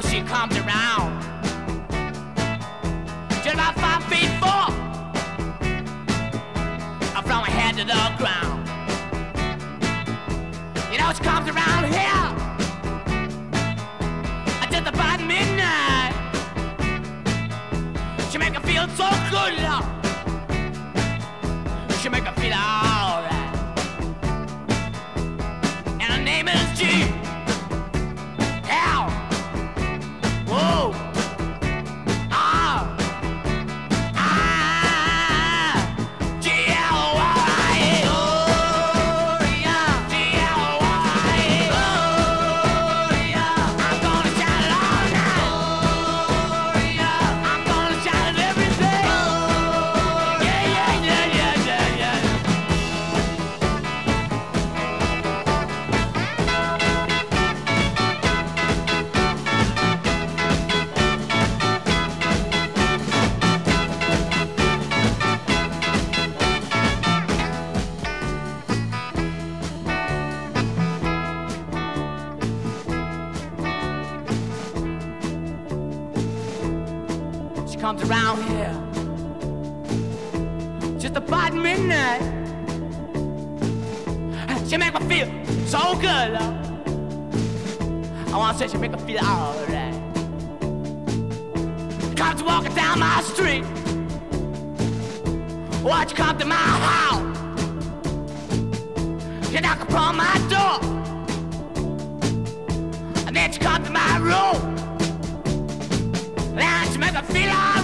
she comes around. Just about 5'4", from her head to the ground. You know she comes around here just about midnight. She make her feel so good, Lord. She make her feel alright. And her name is G. L. Whoa. Comes around here just about midnight. She make me feel so good, Lord. I wanna say she make me feel alright. Comes walking down my street. Watch you come to my house. You knock upon my door, and then she comes to my room. And she make me feel alright.